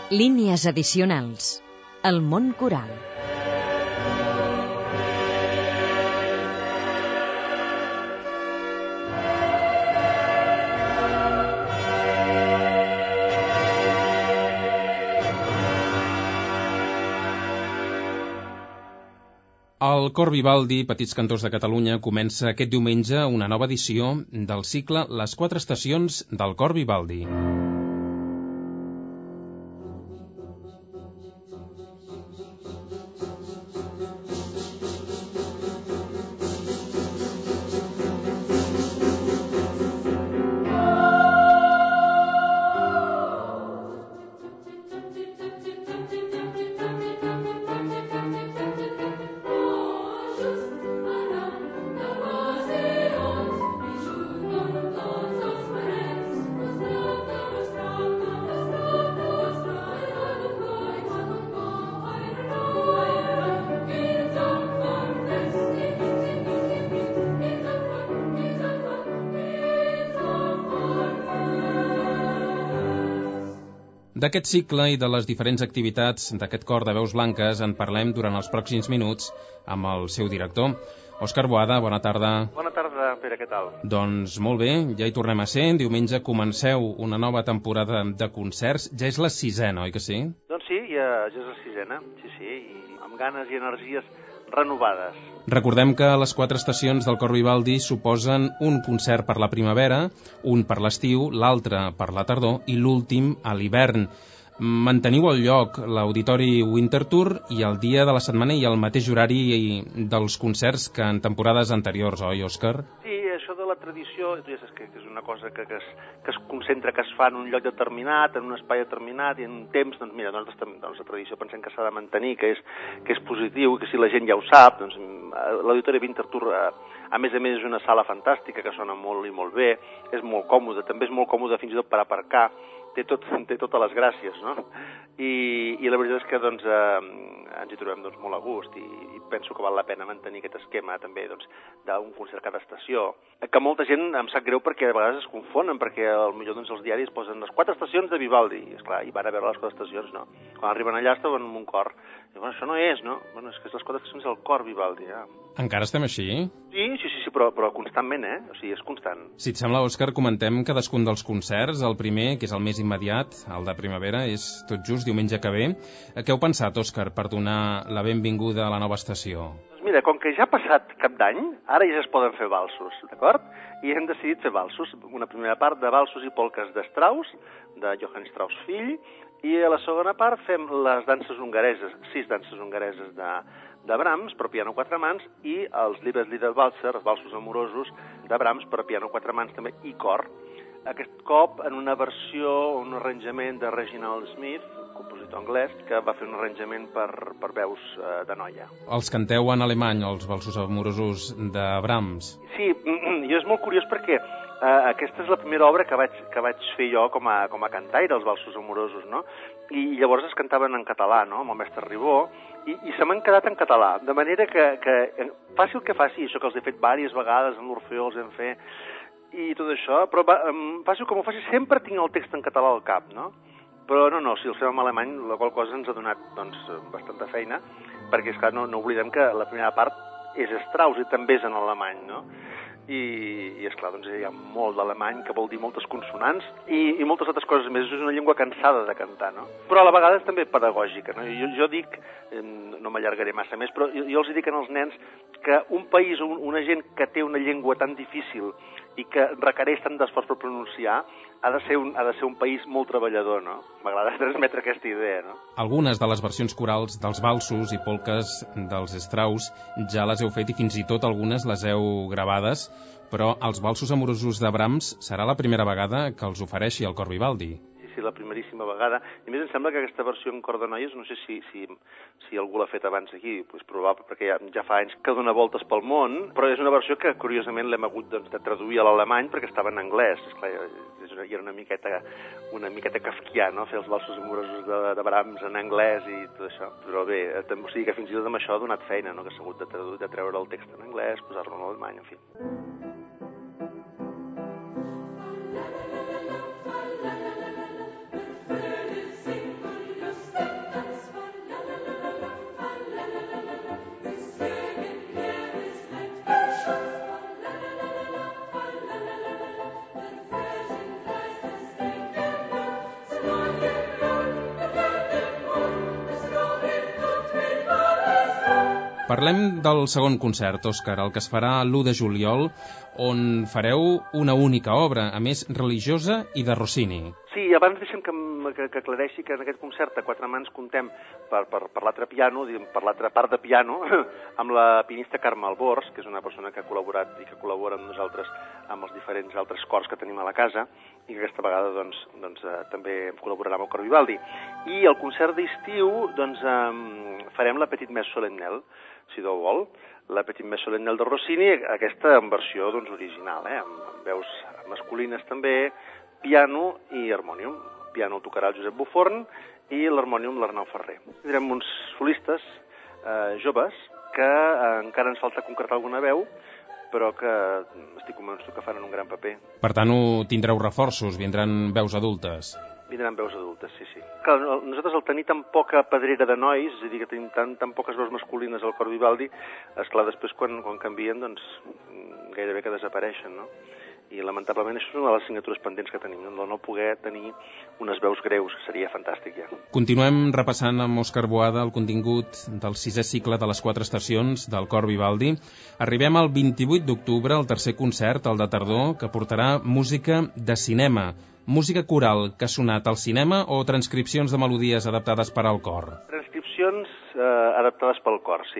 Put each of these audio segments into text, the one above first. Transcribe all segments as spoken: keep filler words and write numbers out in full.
Línies addicionals. El món coral. El Cor Vivaldi, Petits Cantors de Catalunya, comença aquest diumenge una nova edició del cicle Les quatre estacions del Cor Vivaldi. D'aquest cicle i de les diferents activitats d'aquest cor de veus blanques en parlem durant els pròxims minuts amb el seu director. Òscar Boada, bona tarda. Bona tarda, Pere, què tal? Doncs molt bé, ja hi tornem a ser. Diumenge comenceu una nova temporada de concerts. Ja és la sisena, oi que sí? Doncs sí, ja, ja és la sisena, sí, sí, i amb ganes i energies renovades. Recordem que les quatre estacions del Cor Vivaldi suposen un concert per la primavera, un per l'estiu, l'altre per la tardor i l'últim a l'hivern. Manteniu el lloc, l'Auditori Winterthur, i el dia de la setmana i el mateix horari dels concerts que en temporades anteriors, oi, Òscar? Sí, això de la tradició, tu ja saps que és una cosa que, que, es, que es concentra, que es fa en un lloc determinat, en un espai determinat i en un temps, doncs mira, nosaltres doncs, la tradició pensem que s'ha de mantenir, que és, que és positiu, que si la gent ja ho sap, doncs l'Auditori Winterthur, a més a més, és una sala fantàstica que sona molt i molt bé, és molt còmode, també és molt còmode fins i tot per aparcar, té, tot, té totes les gràcies, no? I, i la veritat és que doncs, eh, ens hi trobem doncs, molt a gust i, i penso que val la pena mantenir aquest esquema també doncs, d'un concert cada estació, que molta gent em sap greu perquè a vegades es confonen, perquè potser doncs, els diaris posen les quatre estacions de Vivaldi, i esclar, i van a veure les quatre estacions, no. Quan arriben allà estaven en un cor, i bueno, això no és, no? Bueno, és que és les quatre estacions del Cor Vivaldi, ja. Encara estem així? Sí, sí, sí, sí però, però constantment, eh? O sigui, és constant. Si et sembla, Òscar, comentem cadascun dels concerts. El primer, que és el més immediat, el de primavera, és tot just diumenge que ve. Què heu pensat, Òscar, per donar la benvinguda a la nova estació? Doncs mira, com que ja ha passat cap d'any, ara ja es poden fer valsos, d'acord? I hem decidit fer valsos. Una primera part de valsos i polques de Strauss, de Johann Strauss fill, i a la segona part fem les danses hongareses, sis danses hongareses de, de Brahms per piano quatre mans i els Liebesliederwalzer, els valsos amorosos de Brahms per piano quatre mans també i cor. Aquest cop en una versió, un arranjament de Reginald Smith, compositor anglès, que va fer un arranjament per, per veus eh, de noia. Els canteu en alemany, els valsos amorosos de Brahms? Sí, jo és molt curiós perquè eh, aquesta és la primera obra que vaig, que vaig fer jo com a, com a cantaire, els valsos amorosos, no? I llavors es cantaven en català, no?, amb el mestre Ribó, i, i se m'han quedat en català, de manera que, que faci el que faci, això que els he fet diverses vegades, amb l'Orfeó els hem fet, i tot això, però va, faci com ho faci, sempre tinc el text en català al cap, no? Però no, no, si el fem en alemany, la qual cosa ens ha donat doncs, bastanta feina, perquè, esclar, no, no oblidem que la primera part és Strauss i també és en alemany, no? I, i esclar, doncs hi ha molt d'alemany, que vol dir moltes consonants, i, i moltes altres coses més. És una llengua cansada de cantar, no? Però a la vegada és també pedagògica, no? Jo, jo dic, no m'allargaré massa més, però jo, jo els dic als nens que un país, un, una gent que té una llengua tan difícil i que requereix tant d'esforç per pronunciar, ha de ser un, ha de ser un país molt treballador, no? M'agrada transmetre aquesta idea, no? Algunes de les versions corals dels valsos i polques dels Strauss ja les heu fet i fins i tot algunes les heu gravades, però els valsos amorosos de Brahms serà la primera vegada que els ofereixi el Cor Vivaldi. Sí, la primeríssima vegada. I a més em sembla que aquesta versió en cor de noies, no sé si, si, si algú l'ha fet abans aquí, doncs probable, perquè ja, ja fa anys que dona voltes pel món, però és una versió que curiosament l'hem hagut doncs, de traduir a l'alemany perquè estava en anglès. Esclar, era una miqueta, una miqueta kafkià, no?, fer els valsos amorosos de, de Brahms en anglès i tot això. Però bé, o sigui que fins i tot amb això ha donat feina, no?, que s'ha hagut de, de treure el text en anglès, posar-lo en alemany, en fi. Parlem del segon concert, Òscar, el que es farà l'u de juliol, on fareu una única obra, a més religiosa i de Rossini. Sí, abans deixem que, que, que aclareixi que en aquest concert a quatre mans contem per, per, per l'altre piano, per l'altra part de piano, amb la pianista Carme Albors, que és una persona que ha col·laborat i que col·labora amb nosaltres amb els diferents altres cors que tenim a la casa, i que aquesta vegada doncs, doncs, eh, també col·laborarà amb el cor Vivaldi. I el concert d'estiu doncs, eh, farem la Petite Messe Solennelle, si Déu vol, la Petite Messe Solennelle de Rossini, aquesta en versió doncs, original, eh, amb, amb veus masculines també, piano i harmònium. Piano el tocarà el Josep Buforn i l'harmònium l'Arnau Ferrer. Tindrem uns solistes eh, joves que eh, encara ens falta concretar alguna veu, però que estic convençut que faran un gran paper. Per tant, tindreu reforços, vindran veus adultes. Vindran veus adultes, sí, sí. Clar, nosaltres al tenir tan poca pedrera de nois, és a dir, que tenim tan, tan poques veus masculines al cor Vivaldi, esclar, després quan, quan canvien, doncs, gairebé que desapareixen, no? I lamentablement això és una de les assignatures pendents que tenim, no, no poder tenir unes veus greus, que seria fantàstic ja. Continuem repassant amb Òscar Boada el contingut del sisè cicle de les quatre estacions del cor Vivaldi. Arribem al vint-i-vuit d'octubre, el tercer concert, el de tardor, que portarà música de cinema. Música coral que ha sonat al cinema o transcripcions de melodies adaptades per al cor? Transcripcions eh, adaptades pel cor, sí.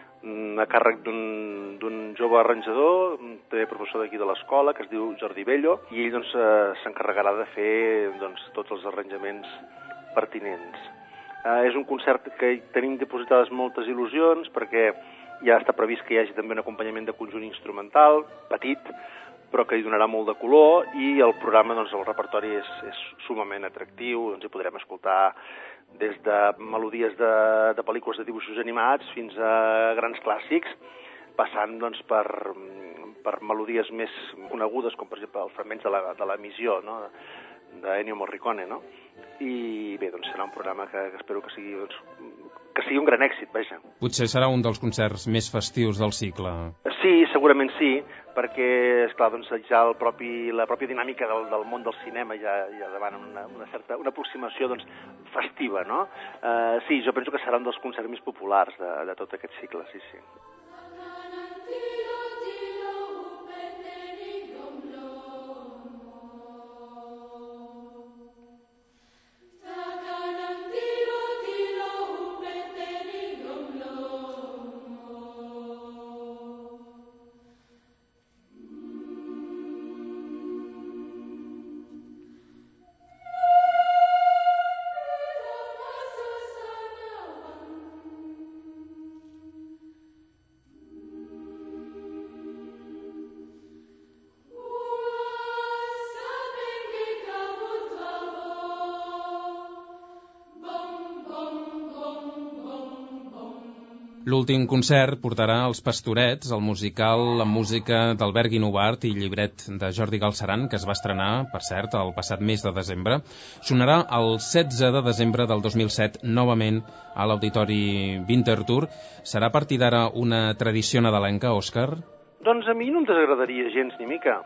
A càrrec d'un jove arranjador, també professor d'aquí de l'escola, que es diu Jordi Bello, i ell doncs, eh, s'encarregarà de fer doncs, tots els arranjaments pertinents. Eh, és un concert que tenim dipositades moltes il·lusions, perquè ja està previst que hi hagi també un acompanyament de conjunt instrumental, petit, però que hi donarà molt de color, i el programa, doncs, el repertori és, és sumament atractiu, doncs hi podrem escoltar des de melodies de, de pel·lícules de dibuixos animats fins a grans clàssics, passant doncs, per, per melodies més conegudes, com per exemple els fragments de la, de la missió, no? d'Ennio Morricone, no? I bé, doncs serà un programa que, que espero que sigui, doncs, que sigui un gran èxit, vaja. Potser serà un dels concerts més festius del cicle. Sí, segurament sí, perquè, esclar, doncs, ja el propi, la pròpia dinàmica del, del món del cinema ja, ja demana una, una certa una aproximació doncs, festiva, no? Uh, sí, jo penso que serà un dels concerts més populars de, de tot aquest cicle, sí, sí. L'últim concert portarà els Pastorets, el musical amb música d'Albert Guinovart i llibret de Jordi Galceran, que es va estrenar, per cert, el passat mes de desembre. Sonarà el setze de desembre del dos mil set, novament, a l'Auditori Winterthur. Serà a partir d'ara una tradició nadalenca, Òscar? Doncs a mi no em desagradaria gens ni mica.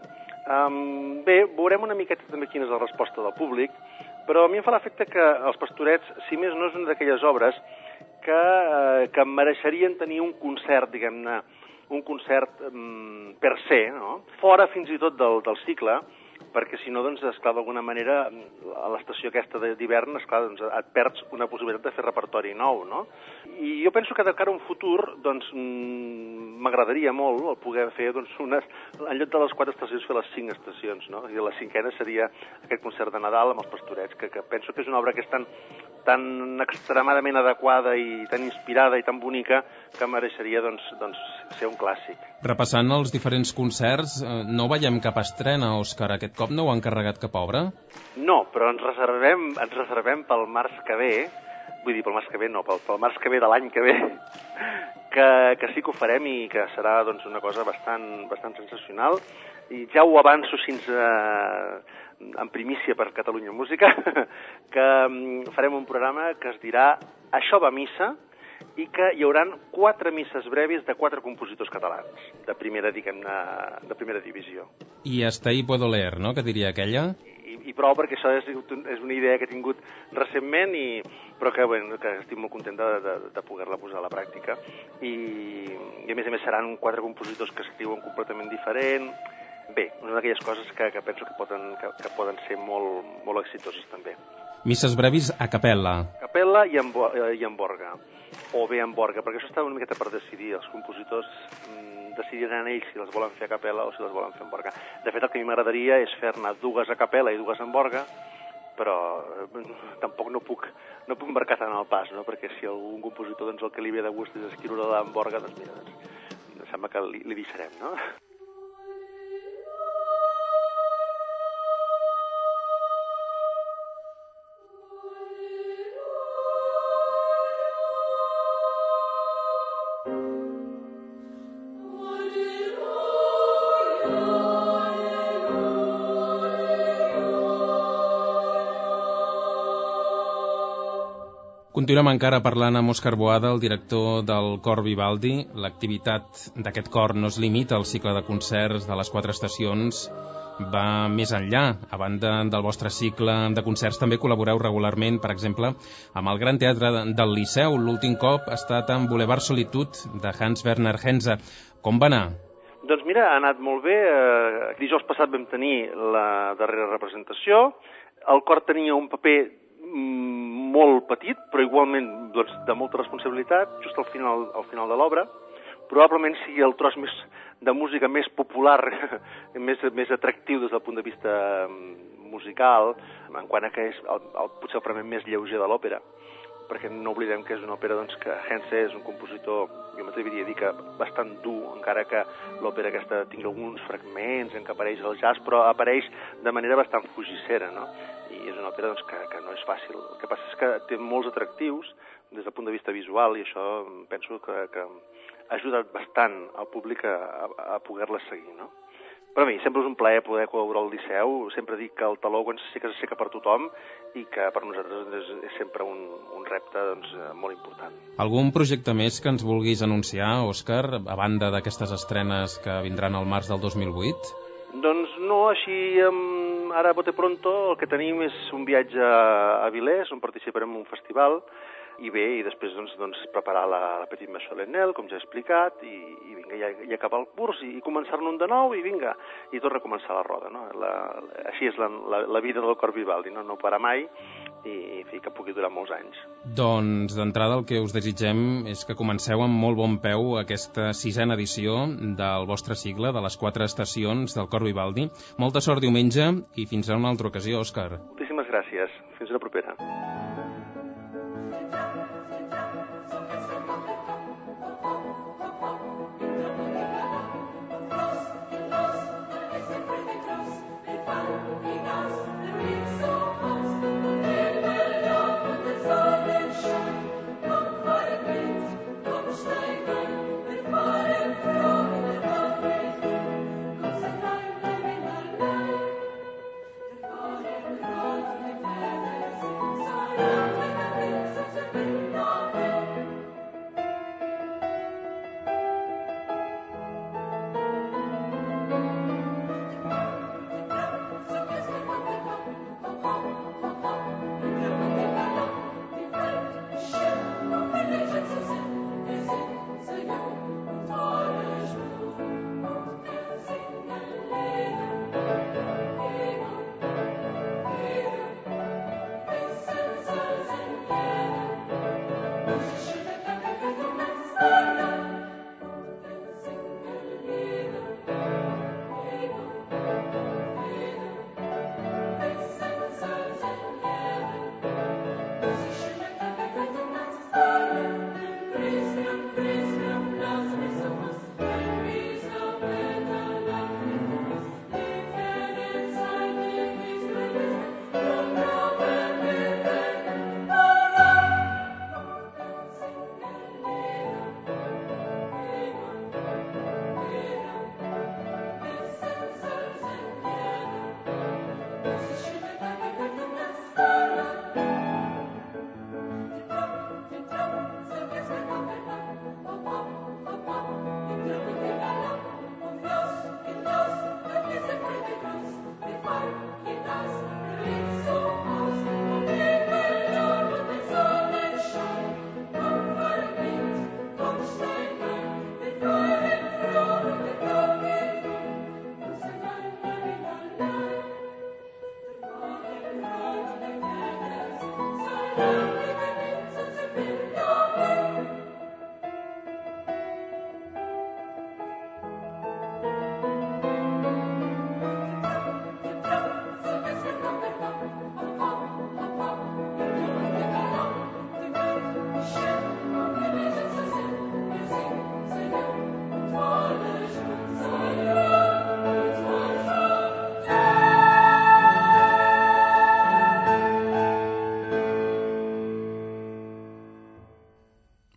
Um, bé, veurem una miqueta també quina és la resposta del públic, però a mi em fa l'efecte que els Pastorets, si més no, és una d'aquelles obres que, eh, que mereixerien tenir un concert, diguem-ne, un concert mm, per se, no? Fora fins i tot del, del cicle, perquè si no, doncs, esclar, d'alguna manera, a l'estació aquesta d'hivern, esclar, doncs, et perds una possibilitat de fer repertori nou, no? I jo penso que de cara a un futur, doncs, m'agradaria molt el poder fer, doncs, unes, en lloc de les quatre estacions, fer les cinc estacions, no? I la cinquena seria aquest concert de Nadal amb els Pastorets, que, que penso que és una obra que és tan, tan extremadament adequada i tan inspirada i tan bonica que mereixeria, doncs, doncs ser un clàssic. Repassant els diferents concerts, no veiem cap estrena, Òscar. Aquest cop no ho han carregat cap obra? No, però ens reservem, ens reservem pel març que ve, vull dir, pel març que ve no, pel, pel març que ve de l'any que ve, que, que sí que ho farem i que serà, doncs, una cosa bastant, bastant sensacional. I ja ho avanço així eh, en primícia per Catalunya Música, que farem un programa que es dirà Això va a missa, i que hi haurà quatre misses brevis de quatre compositors catalans, de primera, diguem-ne, de primera divisió. I hasta ahí puedo leer, no?, que diria aquella? I i, i prou, perquè això és, és una idea que he tingut recentment, i, però que, bueno, que estic molt content de, de, de poder-la posar a la pràctica. I, i a més a més seran quatre compositors que escriuen completament diferent. Bé, una d'aquelles coses que, que penso que poden, que, que poden ser molt, molt exitoses també. Misses brevis a capella. Capella i en, i en orgue, o bé en orgue, perquè això està una miqueta per decidir. Els compositors mmm, decidiran ells si les volen fer a capella o si les volen fer en orgue. De fet, el que a mi m'agradaria és fer-ne dues a capella i dues en orgue, però eh, tampoc no puc, no puc marcar tant el pas, no? Perquè si algun compositor doncs, el que li ve de gust és escriure-la en orgue, doncs mira, doncs, em sembla que li, li deixarem, no? Continuem encara parlant amb Òscar Boada, el director del Cor Vivaldi. L'activitat d'aquest cor no es limita al cicle de concerts de les quatre estacions, va més enllà. A banda del vostre cicle de concerts també col·laboreu regularment, per exemple, amb el Gran Teatre del Liceu. L'últim cop ha estat en Boulevard Solitude, de Hans Werner Henze. Com va anar? Doncs mira, ha anat molt bé. Eh, dijous passat vam tenir la darrera representació. El cor tenia un paper molt petit, però igualment doncs, de molta responsabilitat, just al final, al final de l'obra. Probablement sigui el tros més de música més popular, més, més atractiu des del punt de vista musical, en quant a que és el, el, potser el fragment més lleuger de l'òpera, perquè no oblidem que és una òpera doncs, que Henze és un compositor, jo m'atreviria a dir que bastant dur, encara que l'òpera aquesta tingui alguns fragments en què apareix el jazz, però apareix de manera bastant fugissera, no? I és una òpera doncs, que, que no és fàcil. El que passa és que té molts atractius des del punt de vista visual, i això penso que, que ha ajudat bastant al públic a, a, a poder-la seguir, no? Però a mi sempre és un plaer poder col·laborar al Liceu. Sempre dic que el taló quan s'asseca, s'asseca per tothom, i que per nosaltres és, és sempre un, un repte doncs, molt important. Algun projecte més que ens vulguis anunciar, Òscar, a banda d'aquestes estrenes que vindran al març del dos mil vuit? Doncs no, així um, ara a bote pronto el que tenim és un viatge a Avilés, on participarem en un festival, i bé, i després doncs, doncs, preparar la, la Petit Messe Solennel, com ja he explicat, i, i vinga, ja, ja acabar el curs, i, i començar-ne un de nou, i vinga, i tot recomençar la roda, no? La, la, així és la, la, la vida del Cor Vivaldi, no, no para mai, i, i fi, que pugui durar molts anys. Doncs d'entrada el que us desitgem és que comenceu amb molt bon peu aquesta sisena edició del vostre cicle, de les quatre estacions del Cor Vivaldi. Molta sort diumenge i fins a una altra ocasió, Òscar. Moltíssimes gràcies. Fins una propera. Thank you.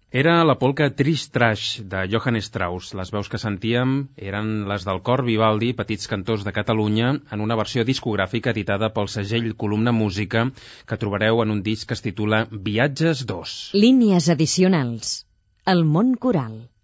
Era la polca Trish Trash de Johann Strauss. Les veus que sentíem eren les del cor Vivaldi, Petits Cantors de Catalunya, en una versió discogràfica editada pel segell Columna Música, que trobareu en un disc que es titula Viatges dos. Línies addicionals. El món coral.